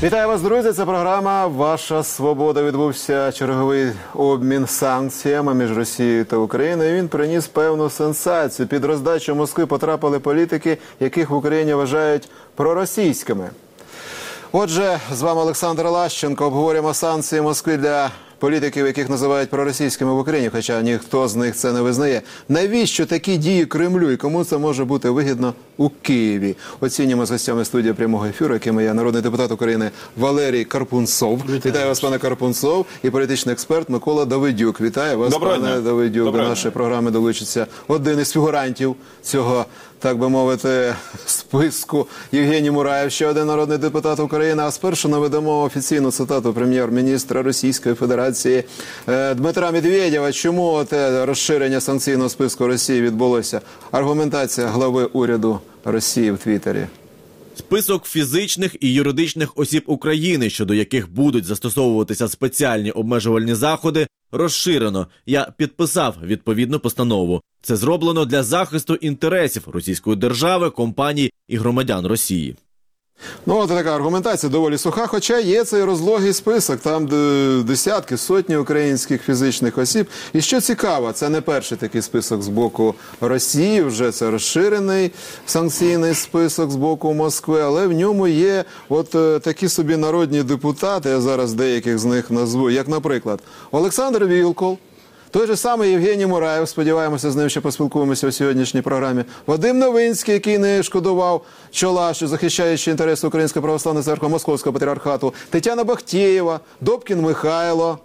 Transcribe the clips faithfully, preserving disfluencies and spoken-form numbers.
Вітаю вас, друзі! Це програма «Ваша свобода». Відбувся черговий обмін санкціями між Росією та Україною. Він приніс певну сенсацію. Під роздачу Москви потрапили політики, яких в Україні вважають проросійськими. Отже, з вами Олександр Лащенко. Обговорюємо санкції Москви для політиків, яких називають проросійськими в Україні, хоча ніхто з них це не визнає. Навіщо такі дії Кремлю і кому це може бути вигідно у Києві? Оцінюємо з гостями студії прямого ефіру, якими є народний депутат України Валерій Карпунцов. Вітаю, Вітаю вас, пане Карпунцов, і політичний експерт Микола Давидюк. Вітаю вас, Доброго пане дня. Давидюк. Доброго До нашої дня. програми долучиться один із фігурантів цього, так би мовити, списку Євгеній Мураєв, ще один народний депутат України. А спершу наведемо офіційну цитату прем'єр-міністра Російської Федерації Дмитра Медведєва. Чому те розширення санкційного списку Росії відбулося? Аргументація глави уряду Росії в Твіттері. Список фізичних і юридичних осіб України, щодо яких будуть застосовуватися спеціальні обмежувальні заходи, розширено. Я підписав відповідну постанову. Це зроблено для захисту інтересів російської держави, компаній і громадян Росії. Ну, от така аргументація доволі суха, хоча є цей розлогий список, там десятки, сотні українських фізичних осіб. І що цікаво, це не перший такий список з боку Росії, вже це розширений санкційний список з боку Москви, але в ньому є от такі собі народні депутати, я зараз деяких з них назву, як, наприклад, Олександр Вілкул, той же самий Євгеній Мураєв, сподіваємося, з ним ще поспілкуємося у сьогоднішній програмі. Вадим Новинський, який не шкодував чола, що захищаючи інтереси Української православної церкви Московського патріархату. Тетяна Бахтєєва, Добкін Михайло,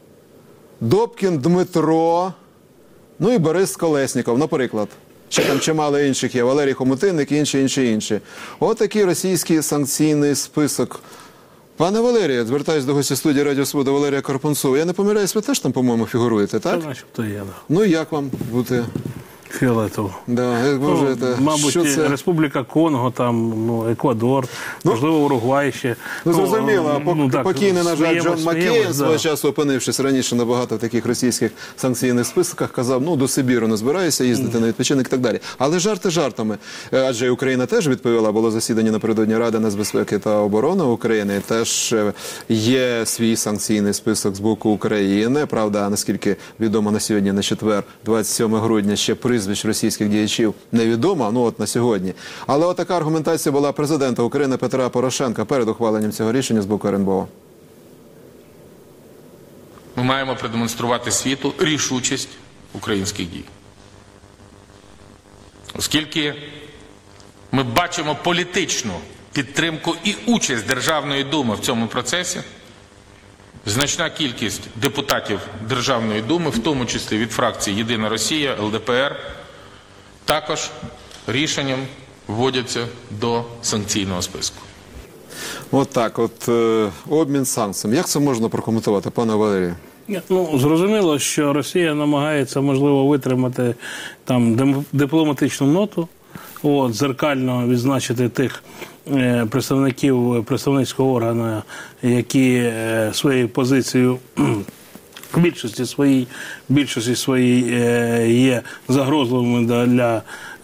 Добкін Дмитро, ну і Борис Колесніков, наприклад. Ще там чимало інших є, Валерій Хомутинник і інші, інші, інші. От такий російський санкційний список. Пане Валерію, звертаюсь до гостя студії Радіо Свобода Валерія Карпунцова. Я не помиляюсь, ви теж там, по-моєму, фігуруєте, так? Та начебто є, да. Ну, як вам бути? Фіолетово. Да, як ви ну, вважаєте, мабуть, що це? Республіка Конго, там, ну, Еквадор, ну, можливо, Уругвай ще. Ну, зрозуміло, ну, ну, так, покійний, на жаль, Джон Маккейн, да. свого часу опинившись раніше набагато в таких російських санкційних списках, казав, ну, до Сибіру не збираюся їздити mm. на відпочинок і так далі. Але жарти жартами. Адже Україна теж відповіла, було засідання напередодні Ради нацбезпеки та оборони України, теж є свій санкційний список з боку України. Правда, наскільки відомо на сьогодні, на четвер, двадцять сьоме грудня, ще прізвищ російських діячів невідомо, ну от на сьогодні. Але от така аргументація була президента України Петра Порошенка перед ухваленням цього рішення з боку ер ен бе о. Ми маємо продемонструвати світу рішучість українських дій. Оскільки ми бачимо політичну підтримку і участь Державної Думи в цьому процесі, значна кількість депутатів Державної Думи, в тому числі від фракції «Єдина Росія», ел де пе ер, також рішенням вводяться до санкційного списку. От так, от е, обмін санкціями. Як це можна прокоментувати, пане Валерію? Ну, зрозуміло, що Росія намагається, можливо, витримати там дипломатичну ноту, от, зеркально відзначити тих е, представників представницького органу, які е, своєю позицією в більшості своїй, більшості своїй е, є загрозливими для, для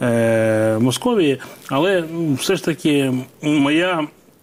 е, Московії, але все ж таки моя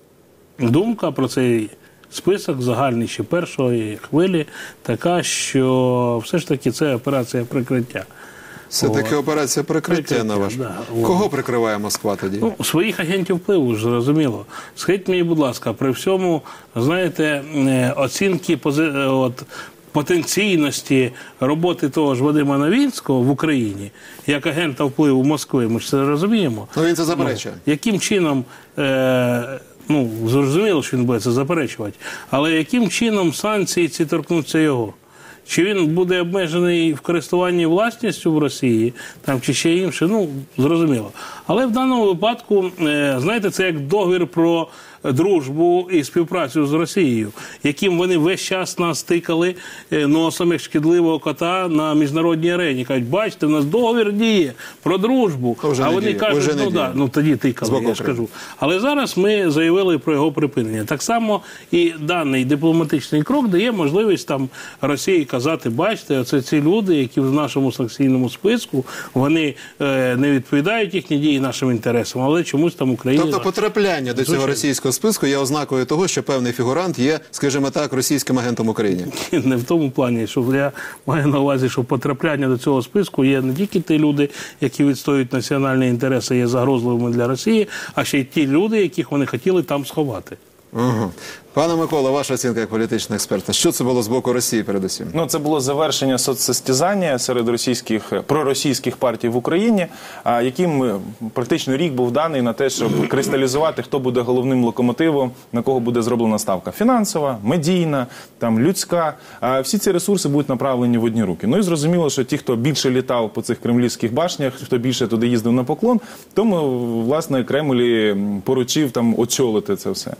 думка про цей список загальний ще першої хвилі така, що все ж таки це операція прикриття. Це таки операція прикриття, прикриття на ваш? Да. Кого прикриває Москва тоді? Ну, своїх агентів впливу, ж зрозуміло. Скажіть мені, будь ласка, при всьому, знаєте, оцінки пози... от, потенційності роботи того ж Вадима Новинського в Україні, як агента впливу Москви, ми ж це розуміємо. Ну, він це заперечує. Ну, яким чином, е... ну, зрозуміло, що він буде це заперечувати, але яким чином санкції ці торкнуться його? Чи він буде обмежений в користуванні власністю в Росії, там, чи ще інше, ну, зрозуміло. Але в даному випадку, е... знаєте, це як договір про дружбу і співпрацю з Росією, яким вони весь час нас тикали носом як шкідливого кота на міжнародній арені. Кажуть, бачите, в нас договір діє про дружбу. Вже а вони діє. кажуть, Вже ну да, ну тоді тикали, я ж кажу. Але зараз ми заявили про його припинення. Так само і даний дипломатичний крок дає можливість там Росії казати, бачите, оце ці люди, які в нашому санкційному списку, вони е, не відповідають їхні дії нашим інтересам, але чомусь там Україна... Тобто потрапляння до цього російського російського списку є ознакою того, що певний фігурант є, скажімо так, російським агентом України? Не в тому плані, що я маю на увазі, що потрапляння до цього списку є не тільки ті люди, які відстоюють національні інтереси, є загрозливими для Росії, а ще й ті люди, яких вони хотіли там сховати. Угу. Пане Микола, ваша оцінка як політичного експерта. Що це було з боку Росії передусім? Ну, це було завершення соцсостязання серед російських, проросійських партій в Україні, яким практично рік був даний на те, щоб кристалізувати, хто буде головним локомотивом, на кого буде зроблена ставка. Фінансова, медійна, там, людська. Всі ці ресурси будуть направлені в одні руки. Ну і зрозуміло, що ті, хто більше літав по цих кремлівських башнях, хто більше туди їздив на поклон, тому, власне, Кремль поручив там очолити це все.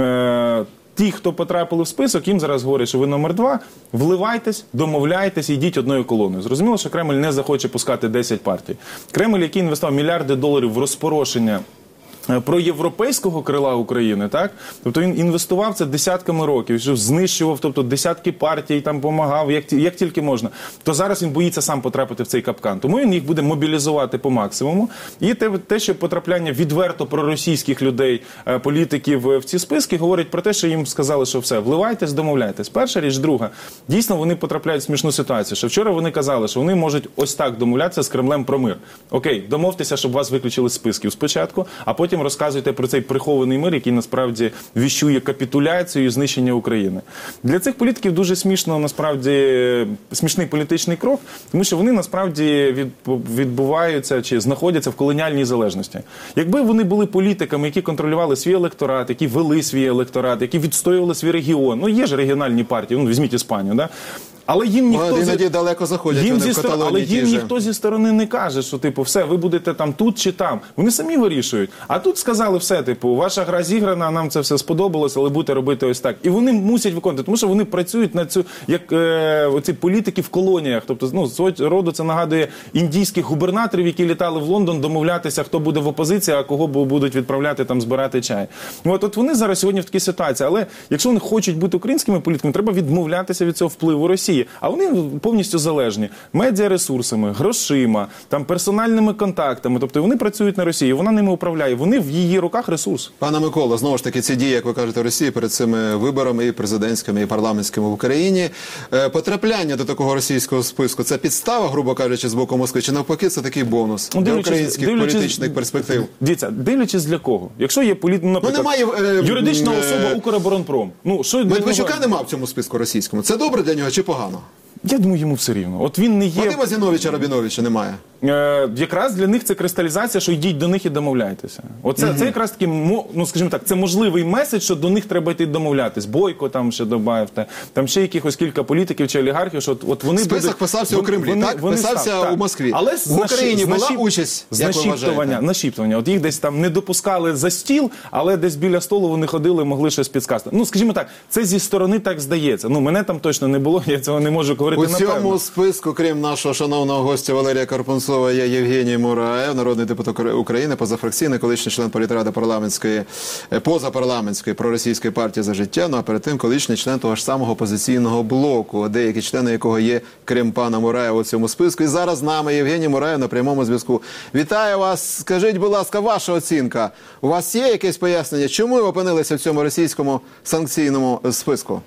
Ті, хто потрапили в список, їм зараз говорять, що ви номер два, вливайтесь, домовляйтесь, йдіть одною колоною. Зрозуміло, що Кремль не захоче пускати десять партій. Кремль, який інвестував мільярди доларів в розпорошення проєвропейського крила України, так? Тобто він інвестував це десятками років, що знищував, тобто десятки партій, там допомагав, як, як тільки можна. То зараз він боїться сам потрапити в цей капкан. Тому він їх буде мобілізувати по максимуму. І те, те що потрапляння відверто проросійських людей, політиків в ці списки, говорить про те, що їм сказали, що все, вливайтесь, домовляйтесь. Перша річ, друга. Дійсно, вони потрапляють в смішну ситуацію. Що вчора вони казали, що вони можуть ось так домовлятися з Кремлем про мир. Окей, домовтеся, щоб вас виключили з списків спочатку, а потім розказуйте про цей прихований мир, який насправді віщує капітуляцію і знищення України. Для цих політиків дуже смішно, насправді, смішний політичний крок, тому що вони насправді відбуваються чи знаходяться в колоніальній залежності. Якби вони були політиками, які контролювали свій електорат, які вели свій електорат, які відстоювали свій регіон, ну є ж регіональні партії, ну візьміть Іспанію, да? Але їм ніхто іноді зі... далеко заходять, їм вони зі в сторони, але їм же. ніхто зі сторони не каже, що типу, все, ви будете там тут чи там. Вони самі вирішують. А тут сказали все, типу, ваша гра зіграна, нам це все сподобалось, але будете робити ось так. І вони мусять виконувати, тому що вони працюють на цю, як е, оці політики в колоніях. Тобто, ну, свого роду це нагадує індійських губернаторів, які літали в Лондон домовлятися, хто буде в опозиції, а кого будуть відправляти там збирати чай. От, от вони зараз сьогодні в такій ситуації. Але якщо вони хочуть бути українськими політиками, треба відмовлятися від цього впливу Росії. А вони повністю залежні медіаресурсами, грошима, там, персональними контактами. Тобто вони працюють на Росії, вона ними управляє. Вони в її руках ресурс. Пане Микола, знову ж таки, ці дії, як ви кажете, Росії перед цими виборами і президентськими, і парламентськими в Україні. Е, потрапляння до такого російського списку – це підстава, грубо кажучи, з боку Москви, чи навпаки це такий бонус ну, для дивлячись, українських дивлячись, політичних перспектив? Дивіться, дивлячись для кого? Якщо є політ... ну, наприклад, ну, немає, е, юридична е, особа Укроборонпром. Ну, що Медведчука нього... нема в цьому списку російському. Це добре для нього чи погано? Я думаю, йому все рівно. От він не є... Вадима Зіновича Рабіновича немає. Е, якраз для них це кристалізація, що йдіть до них і домовляйтеся. Оце, mm-hmm. це якраз таки, ну, скажімо так, це можливий меседж, що до них треба йти домовлятись. Бойко там ще добавте, там ще якихось кілька політиків чи олігархів, що от, от вони список будуть... писався у Кремлі, вони, так? Вони Писався став, у Москві. Але в Україні наші, була наші, участь, як ви нашіптування, нашіптування. От їх десь там не допускали за стіл, але десь біля столу вони ходили, могли щось підсказати. Ну, скажімо так, це зі сторони так здається. Ну, мене там точно не було, я цього не можу говорити напевно. У цьому списку, крім нашого шановного гостя Валерія Карпунцова, є Євгеній Мураєв, народний депутат України, позафракційний, колишній член політради парламентської, позапарламентської проросійської партії «За життя», ну а перед тим колишній член того ж самого опозиційного блоку, деякі члени якого є, крім пана Мураєва, у цьому списку. І зараз з нами Євгеній Мураєв на прямому зв'язку. Вітаю вас. Скажіть, будь ласка, ваша оцінка. У вас є якесь пояснення, чому ви опинилися в цьому російському санкційному списку?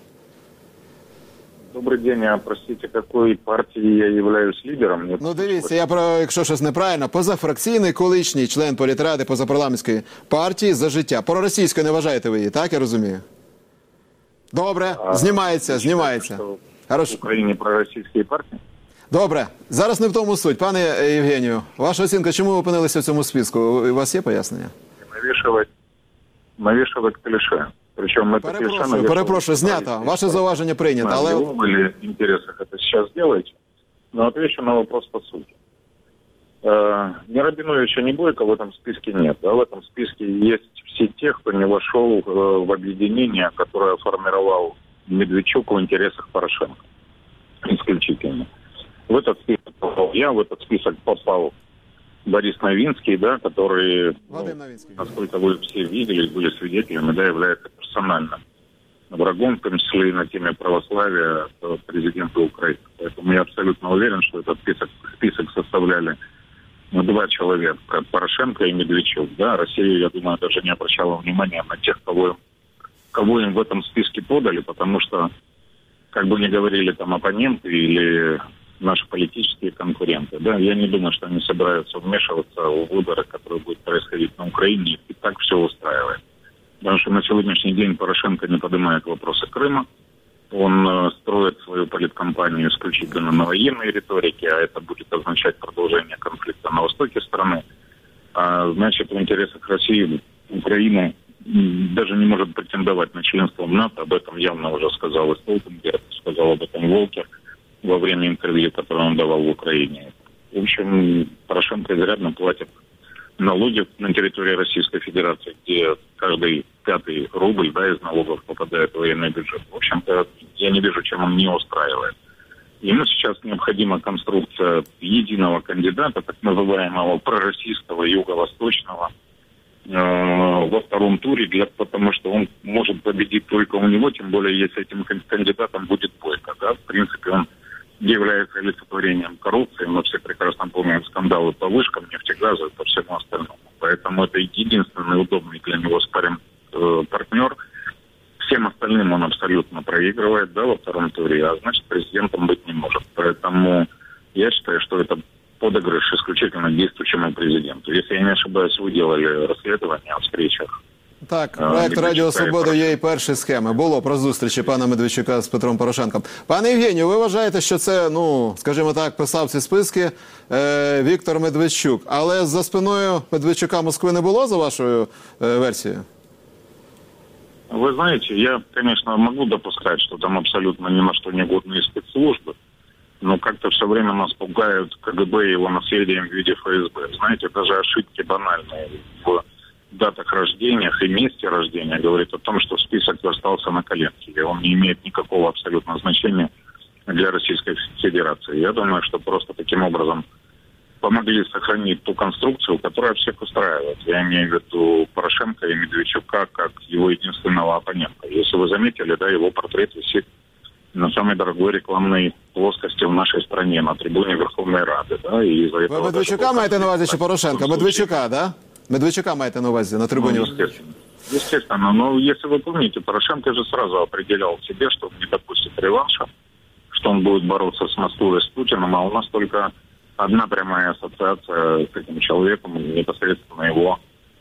Добрий день, а простите, якої партії я являюсь лідером? Нет. Ну дивіться, я про, якщо щось неправильно, позафракційний колишній член політради позапарламентської партії «За життя». Проросійською не вважаєте ви її, так я розумію? Добре, а, знімається, знімається. Хорошо. В Україні проросійські партії? Добре, зараз не в тому суть. Пане Євгенію, ваша оцінка, чому ви опинилися в цьому списку? У вас є пояснення? Навішувати, навішувати кліше. Причем это перепрошую, перепрошую, знято. Ваше зауваження прийнято, але... В его или интересах это сейчас делаете, но отвечу на вопрос по сути. Э, ни Рабиновича, ни Бойко в этом списке нет. Да? В этом списке есть все те, кто не вошел э, в объединение, которое формировал Медведчук в интересах Порошенко. Исключительно. В этот список попал я, в этот список попал Борис Новинский, да, который, ну, насколько вы все видели, были свидетелями, да, является персонально врагом, в том числе и на теме православия президента Украины. Поэтому я абсолютно уверен, что этот список, список составляли два человека, Порошенко и Медведчук. Да, Россия, я думаю, даже не обращала внимания на тех, кого, кого им в этом списке подали, потому что, как бы ни говорили там оппоненты или наши политические конкуренты, да, я не думаю, что они собираются вмешиваться в выборы, которые будут происходить на Украине, и так все устраивает. Потому что на сегодняшний день Порошенко не поднимает вопросы Крыма, он э, строит свою политкампанию исключительно на военной риторике, а это будет означать продолжение конфликта на востоке страны. А значит, в интересах России Украина даже не может претендовать на членство в НАТО, об этом явно уже сказал и Столтенберг, сказал об этом Волкер во время интервью, которое он давал в Украине. В общем, Порошенко изрядно платит налоги на территории Российской Федерации, где каждый пятый рубль, да, из налогов попадает в военный бюджет. В общем-то, я не вижу, чем он не устраивает. Ему сейчас необходима конструкция единого кандидата, так называемого пророссийского юго-восточного, э, во втором туре, для, потому что он может победить только у него, тем более, если этим кандидатом будет Бойко. Да? В принципе, он является олицетворением коррупции. Мы все прекрасно помним скандалы по вышкам, нефтегазу и по всему остальному. Поэтому это единственный удобный для него спарринг э, партнер. Всем остальным он абсолютно проигрывает, да, во втором туре, а значит, президентом быть не может. Поэтому я считаю, что это подыгрыш исключительно действующему президенту. Если я не ошибаюсь, вы делали расследование о встречах. Так, проект Радіо Свобода є і перші схеми. Було про зустрічі пана Медведчука з Петром Порошенком. Пане Євгенію, ви вважаєте, що це, ну, скажімо так, писав ці списки е, Віктор Медведчук. Але за спиною Медведчука Москви не було, за вашою е, версією? Вы знаете, я, конечно, могу допускать, что там абсолютно ни на что не годные спецслужбы, но как-то все время нас пугают КГБ и его наследием в виде ФСБ. Знаете, даже ошибки банальные в датах рождения и месте рождения говорит о том, что список остался на коленке, и он не имеет никакого абсолютно значения для Российской Федерации. Я думаю, что просто таким образом помогли сохранить ту конструкцию, которая всех устраивает. Я имею в виду Порошенко и Медведчука как его единственного оппонента. Если вы заметили, да, его портрет висит на самой дорогой рекламной плоскости в нашей стране, на трибуне Верховной Рады. Да, и из-за этого Ви Медведчука маєте на увазі чи Порошенка? Медведчука, да? Медведчука маєте на увазі на трибуні? Ну, естественно. Естественно. Но если вы помните, Порошенко же сразу определял себе, что он не допустит реванша, что он будет бороться с Москвой и с Путиным, а у нас только одна прямая ассоциация с этим человеком, непосредственно его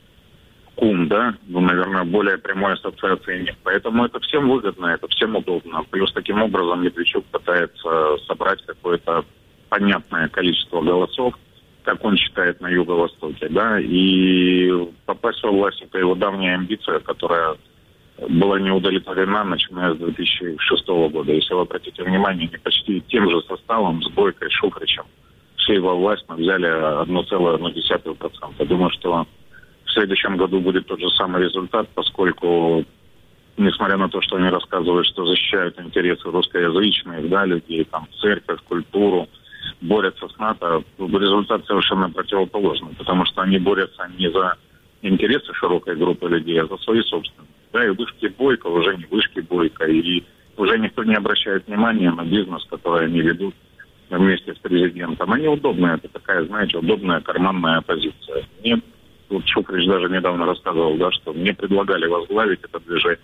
кум, да, ну, наверное, более прямой ассоциации нет. Поэтому это всем выгодно, это всем удобно. Плюс таким образом Медведчук пытается собрать какое-то понятное количество голосов, как он считает, на Юго-Востоке, да, и попасть во власть — это его давняя амбиция, которая была не удовлетворена, начиная с две тысячи шестого года. Если вы обратите внимание, они почти тем же составом, с Бойко, Шуфричем, шли во власть, мы взяли одна целая одна десятая процента. Думаю, что в следующем году будет тот же самый результат, поскольку, несмотря на то, что они рассказывают, что защищают интересы русскоязычных, да, людей, там, церковь, культуру, борются с НАТО, результат совершенно противоположный, потому что они борются не за интересы широкой группы людей, а за свои собственные. Да, и вышки Бойко уже не вышки Бойко, и уже никто не обращает внимания на бизнес, который они ведут вместе с президентом. Они удобные, это такая, знаете, удобная карманная оппозиция. Мне, вот Шуфрич даже недавно рассказывал, да, что мне предлагали возглавить это движение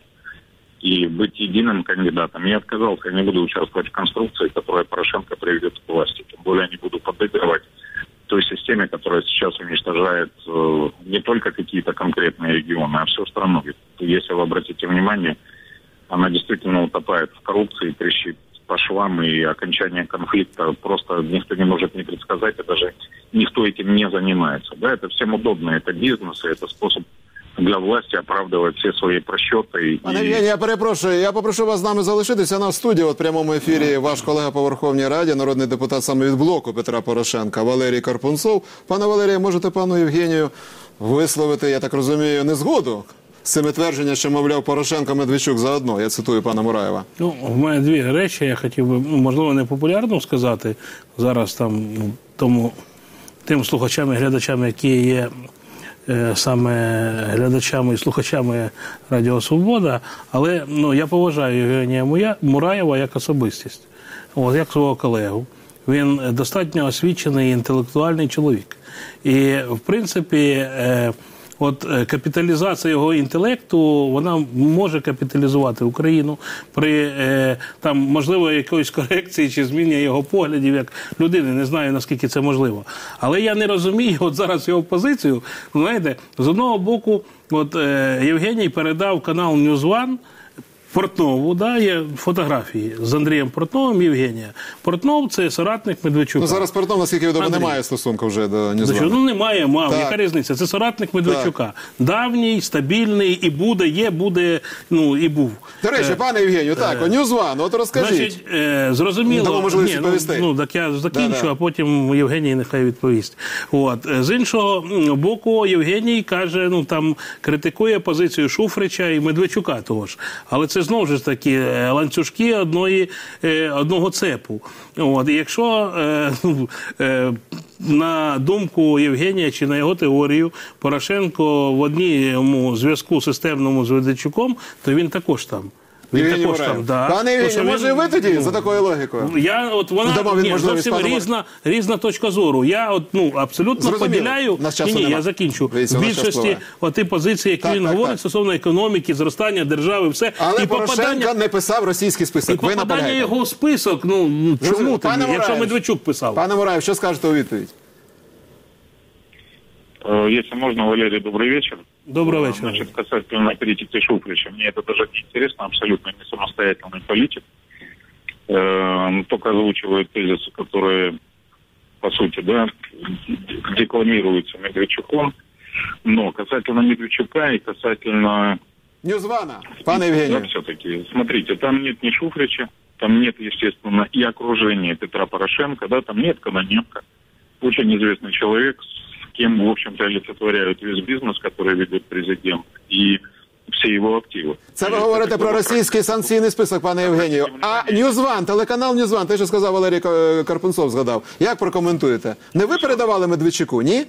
и быть единым кандидатом. Я отказался, я не буду участвовать в конструкции, которая Порошенко приведет к власти. Тем более я не буду подыгрывать той системе, которая сейчас уничтожает э, не только какие-то конкретные регионы, а всю страну. Ведь, если вы обратите внимание, она действительно утопает в коррупции, трещит по швам, и окончание конфликта просто никто не может не предсказать, и даже никто этим не занимается. Да, это всем удобно, это бизнес, и это способ для власті оправдувати всі свої просчоти. Пане Євгенію, я перепрошую, я попрошу вас з нами залишитися. На студії, от в прямому ефірі, ваш колега по Верховній Раді, народний депутат саме від блоку Петра Порошенка, Валерій Карпунцов. Пане Валерію, можете пану Євгенію висловити, я так розумію, незгоду з цими твердженнями, що, мовляв, Порошенко, Медведчук заодно? Я цитую пана Мураєва. Ну, в мене дві речі, я хотів би, можливо, не популярно сказати зараз там тому, тим слухачам і глядачам, які є саме глядачами і слухачами Радіо Свобода, але ну, я поважаю Євгенія Мураєва як особистість, от, як свого колегу. Він достатньо освічений і інтелектуальний чоловік. І, в принципі, е, от е, капіталізація його інтелекту, вона може капіталізувати Україну при, е, там, можливо, якоїсь корекції чи зміні його поглядів як людини. Не знаю, наскільки це можливо. Але я не розумію от зараз його позицію. Знаєте, з одного боку, от е, Євгеній передав канал Ньюз Ван Портнову, да, є фотографії з Андрієм Портновим і Євгенія. Портнов – це соратник Медведчука. Ну, зараз Портнов, наскільки відомо, Андрій. немає стосунку вже до Ньюзвану. Ну, немає, мав. Так. Яка різниця? Це соратник Медведчука. Давній, стабільний, і буде, є, буде, ну, і був. До речі, Е, пане Євгенію, так, о Ньюзван, от розкажіть. Значить, е, зрозуміло, Дамо можливість ні, ну, відповісти. ну, так я закінчу, Да-да. а потім Євгеній нехай відповість. От. Е, З іншого м, боку, Євгеній каже, ну, там, критикує позицію Шуфрича і Медведчука того ж. Але це знову ж таки е, ланцюжки одної, е, одного цепу. От. І якщо е, ну, е, на думку Євгенія чи на його теорію Порошенко в одному зв'язку системному з Медведчуком, то він також там. Він Євгеній також Мураєв. там, да. Пане То, Євгенію, що може і він- ви тоді ну, за такою логікою? Я, от вона, Дамо він ні, можливість зовсім пану різна, різна точка зору. Я от, ну, абсолютно Зрозуміло. поділяю, Нас часу ні, ні, нема. я закінчу, Дивіться, в у нас час більшості пливе. оті позиції, які Так, він так, говорить так. стосовно економіки, зростання держави, все. Але і Порошенко попадання, не писав російський і список. Ви попадання наполягаєте. його в список, ну, ну, Зрозуміло. чому Пане тоді, якщо Мураєв, Медведчук писав? Пане Мураєв, що скажете у відповідь? Э, Если можно, Валерий, добрый вечер. Доброго Э, вечера. Значит, касательно критики Шуфрича, мне это даже не интересно, абсолютно не самостоятельный политик. Э, Только озвучивает тезисы, которые, по сути, да, декламируются Медведчуком. Но касательно Медведчука и касательно... Ньюзвана, пане Євгенію. Да, все-таки, смотрите, там нет ни Шуфрича, там нет, естественно, и окружения Петра Порошенко, да, там нет Кононенко. Очень известный человек, с кем, в общем-то, олицетворяют весь бизнес, который ведет президент, и все его активы. Це ви говорите про російський санкційний список, пане Євгенію. А Ньюзван, телеканал Ньюзван, те, що сказав Валерій Ка- Карпунцов, згадав. Як прокоментуєте? Не ви передавали Медведчуку, ні?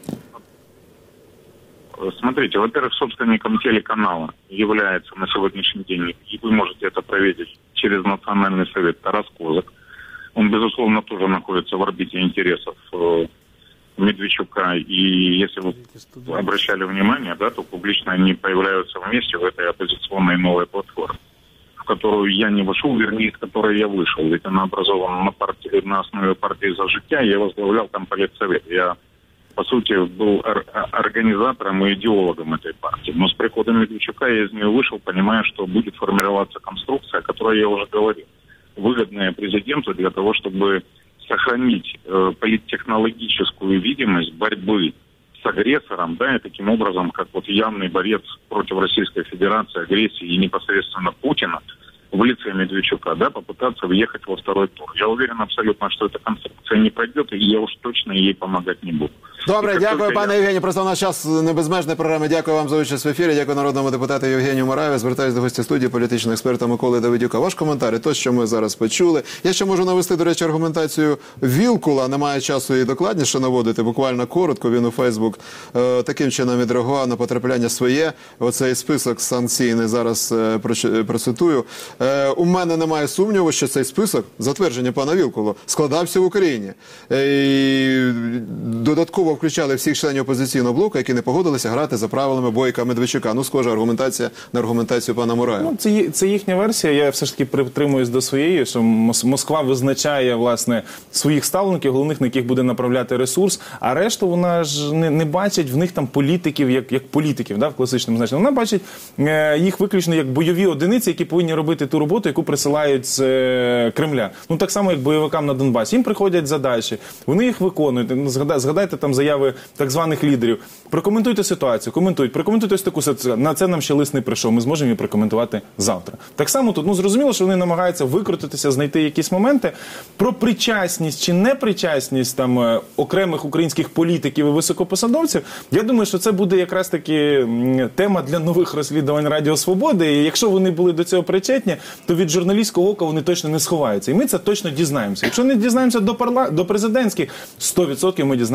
Смотрите, во-первых, собственником телеканала является на сегодняшний день, и вы можете это проверить через Национальный совет, Тарас Козак. Он, безусловно, тоже находится в орбите интересов э, Медведчука. И если вы обращали внимание, да, то публично они появляются вместе в этой оппозиционной новой платформе, в которую я не вошел, вернее, из которой я вышел. Ведь она образована на, партии, на основе партии «За життя», я возглавлял там политсовет. Я, по сути, был ор- организатором и идеологом этой партии. Но с приходом Медведчука я из нее вышел, понимая, что будет формироваться конструкция, о которой я уже говорил, выгодная президенту для того, чтобы сохранить э, политтехнологическую видимость борьбы с агрессором, да, и таким образом, как вот явный борец против Российской Федерации, агрессии и непосредственно Путина в лице Медведчука, да, попытаться въехать во второй тур. Я уверен абсолютно, что эта конструкция не пройдет, и я уж точно ей помогать не буду. Добре, І як дякую, тільки пане я- Євгенію. Просто у нас час не безмежної програми. Дякую вам за участь в ефірі. Дякую народному депутату Євгенію Мураєву. Звертаюся до гостя студії, політичного експерта Миколи Давидюка. Ваш коментар і то, що ми зараз почули. Я ще можу навести, до речі, аргументацію Вілкула. Немає часу її докладніше наводити. Буквально коротко. Він у Фейсбук е, таким чином відреагував на потрапляння своє. Оцей список санкційний зараз е, проч- процитую. Е, у мене немає сумніву, що цей список, затвердження пана Вілкула, складався в Україні. Е, і додатково включали всіх членів опозиційного блоку, які не погодилися грати за правилами Бойка Медведчука. Ну, схожа аргументація на аргументацію пана Мураєва. Ну, це, ї- це їхня версія. Я все ж таки притримуюсь до своєї, що Мос- Москва визначає власне своїх ставлеників, головних, на яких буде направляти ресурс. А решту вона ж не, не бачить в них там політиків, як, як політиків, да, в класичному значенні. Вона бачить е, їх виключно як бойові одиниці, які повинні робити ту роботу, яку присилають з е, Кремля. Ну так само, як бойовикам на Донбасі. Їм приходять задачі, вони їх виконують. Ну, згада- Згадайте там заяви так званих лідерів. Прокоментуйте ситуацію, коментують, прокоментуйте ось таку ситуацію. На це нам ще лист не прийшов, ми зможемо її прокоментувати завтра. Так само тут, ну зрозуміло, що вони намагаються викрутитися, знайти якісь моменти. Про причасність чи непричасність там е, окремих українських політиків і високопосадовців, я думаю, що це буде якраз таки м, тема для нових розслідувань Радіо Свободи. І якщо вони були до цього причетні, то від журналістського ока вони точно не сховаються. І ми це точно дізнаємося. Якщо не дізнаємося до парла... до президентських, сто відсотків ми дізнаємося це до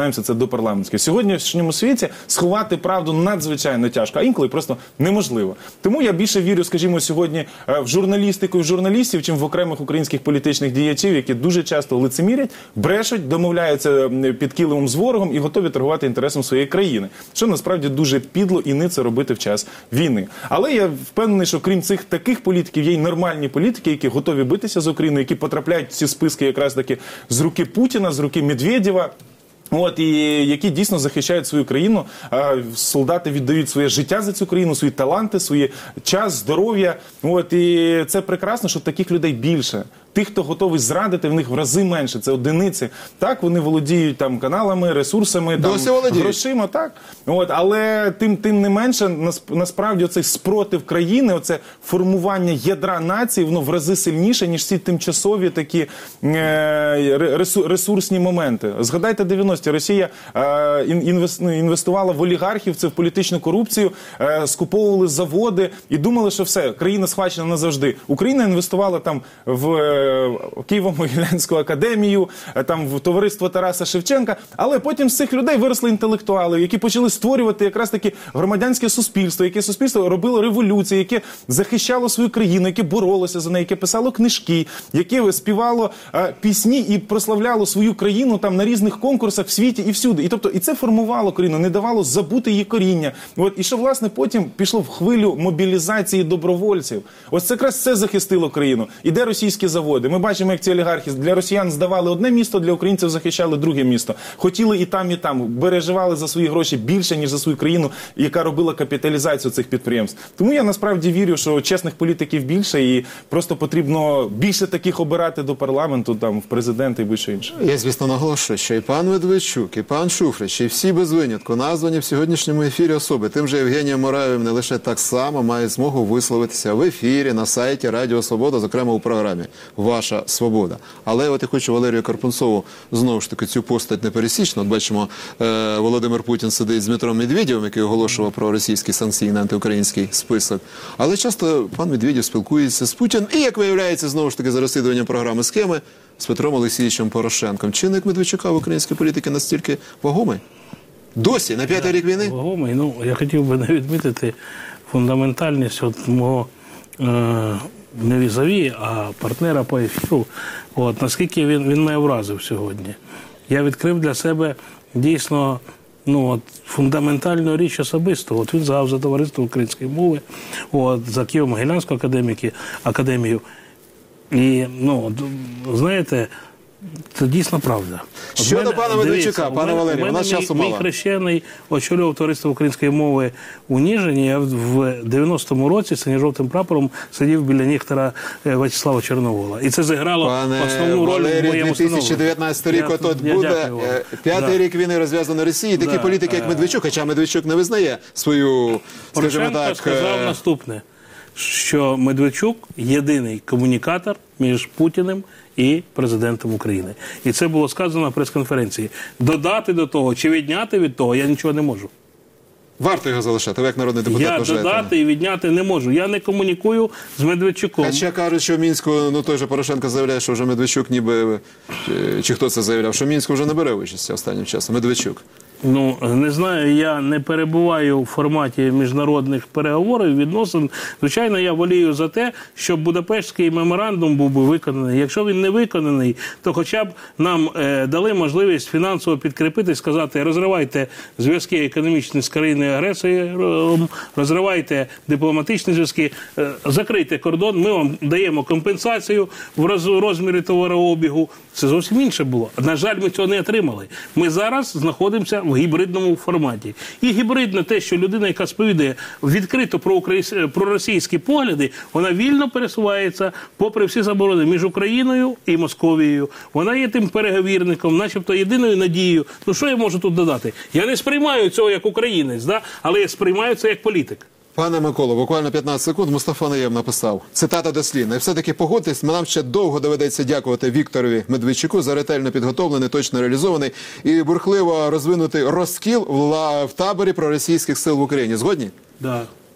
парламентської. В сьогоднішньому світі сховати правду надзвичайно тяжко, а інколи просто неможливо. Тому я більше вірю, скажімо, сьогодні в журналістику і в журналістів, чим в окремих українських політичних діячів, які дуже часто лицемірять, брешуть, домовляються під килимом з ворогом і готові торгувати інтересом своєї країни. Що насправді дуже підло і ницо робити в час війни. Але я впевнений, що крім цих таких політиків є й нормальні політики, які готові битися з Україною, які потрапляють в ці списки якраз таки з руки Путіна, з руки Медведєва. От, і які дійсно захищають свою країну, солдати віддають своє життя за цю країну, свої таланти, свій час, здоров'я. От, і це прекрасно, що таких людей більше. Тих, хто готовий зрадити, в них в рази менше. Це одиниці. Так, вони володіють там каналами, ресурсами, там, грошима, так. От, але тим, тим не менше, насправді, оцей спротив країни, оце формування ядра нації, воно в рази сильніше, ніж ці тимчасові такі е, ресурсні моменти. Згадайте дев'яності. Росія е, інвестувала в олігархів, це в політичну корупцію, е, скуповували заводи і думали, що все, країна схвачена назавжди. Україна інвестувала там в Києво-Могилянську академію, там в товариство Тараса Шевченка, але потім з цих людей виросли інтелектуали, які почали створювати якраз таки громадянське суспільство, яке суспільство робило революції, яке захищало свою країну, яке боролося за неї, яке писало книжки, яке співало а, пісні і прославляло свою країну там на різних конкурсах в світі і всюди. І тобто і це формувало країну, не давало забути її коріння. От, і що, власне, потім пішло в хвилю мобілізації добровольців. Ось це якраз це захистило країну. Іде російські заводи. Ми бачимо, як ці олігархи для росіян здавали одне місто, для українців захищали друге місто. Хотіли і там, і там. Переживали за свої гроші більше, ніж за свою країну, яка робила капіталізацію цих підприємств. Тому я насправді вірю, що чесних політиків більше і просто потрібно більше таких обирати до парламенту, там, в президенти і будь-що інше. Я, звісно, наголошую, що і пан Медведчук, і пан Шуфрич, і всі без винятку названі в сьогоднішньому ефірі особи. Тим же Євгенієм Мураєвим не лише так само має змогу висловитися в ефірі, на сайті Радіо Свобода, зокрема у програмі «Ваша свобода». Але от я хочу Валерію Карпунцову знову ж таки цю постать непересічну. От бачимо, е, Володимир Путін сидить з Дмитром Медведєвим, який оголошував про російський санкційний антиукраїнський список. Але часто пан Медведєв спілкується з Путіним і, як виявляється, знову ж таки за розслідуванням програми «Схеми» з Петром Олексійовичем Порошенком. Чинник Медведчука в українській політиці настільки вагомий? Досі, на п'ятий рік війни? Вагомий. Ну, я хотів би не відмітити фундаментальність от мого е, не візаві, а партнера по ефіру. От, наскільки він, він мене вразив сьогодні. Я відкрив для себе дійсно ну, от, фундаментальну річ особисто. От він згадав за товариство української мови, от, за Києво-Могилянську академію. І, ну, знаєте, це дійсно правда. От Щодо мене, пана Медведчука, пане Валерію, у нас часу мало. Мій хрещений очолював товариство української мови у Ніжині. Я в дев'яностому році з синьо-жовтим прапором сидів біля Ніктора В'ячеслава Чорновола. І це зіграло пане основну роль Валерію, в моєму дві тисячі дев'ятнадцятий рік от буде п'ятий рік війни розв'язаної Росії. Такі Да. політики, як Медведчук, хоча Медведчук не визнає свою, скажімо Порошенко так... сказав е, наступне, що Медведчук – єдиний комунікатор між Путіним і президентом України. І це було сказано на прес-конференції. Додати до того чи відняти від того я нічого не можу. Варто його залишати, ви як народний депутат Я вважаєте? додати і відняти не можу. Я не комунікую з Медведчуком. Хоча кажуть, що в Мінську, ну той же Порошенко заявляє, що вже Медведчук ніби, чи, чи хто це заявляв, що Мінську вже не бере участі останнім часом, Медведчук. Ну, не знаю, я не перебуваю в форматі міжнародних переговорів, відносин. Звичайно, я волію за те, щоб Будапештський меморандум був би виконаний. Якщо він не виконаний, то хоча б нам е, дали можливість фінансово підкріпити, сказати, розривайте зв'язки економічні з країною-агресором, розривайте дипломатичні зв'язки, е, закрийте кордон, ми вам даємо компенсацію в роз, розмірі товарообігу. Це зовсім інше було. На жаль, ми цього не отримали. Ми зараз знаходимося в гібридному форматі. І гібридне те, що людина, яка сповідає відкрито про проросійські погляди, вона вільно пересувається попри всі заборони між Україною і Московією. Вона є тим переговірником, начебто єдиною надією. Ну що я можу тут додати? Я не сприймаю цього як українець, да? Але я сприймаю це як політик. Пане Миколо, буквально п'ятнадцять секунд, Мустафа Наєм написав, цитата дослівна. І все-таки погодьтесь, нам ще довго доведеться дякувати Вікторові Медведчуку за ретельно підготовлений, точно реалізований і бурхливо розвинутий розкіл в, ла... в таборі проросійських сил в Україні. Згодні? Да.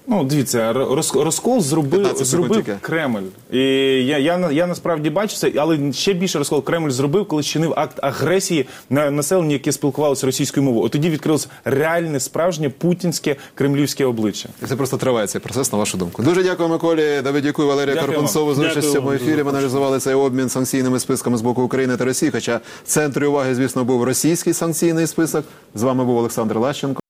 Ну, дивіться, роз- розкол зробив, п'ятнадцять секунд зробив тільки. Кремль. І я, я, на- я насправді бачу це, але ще більше розкол Кремль зробив, коли чинив акт агресії на населення, яке спілкувалося російською мовою. От тоді відкрилось реальне, справжнє путінське кремлівське обличчя. І це просто триває цей процес, на вашу думку. Дуже дякую Миколі Давидюку і Валерію Дякую Карпунцову за вам. участь в Дякую цьому вам ефірі. за Ми аналізували цей обмін санкційними списками з боку України та Росії, хоча в центрі уваги, звісно, був російський санкційний список. З вами був Олександр Лащенко.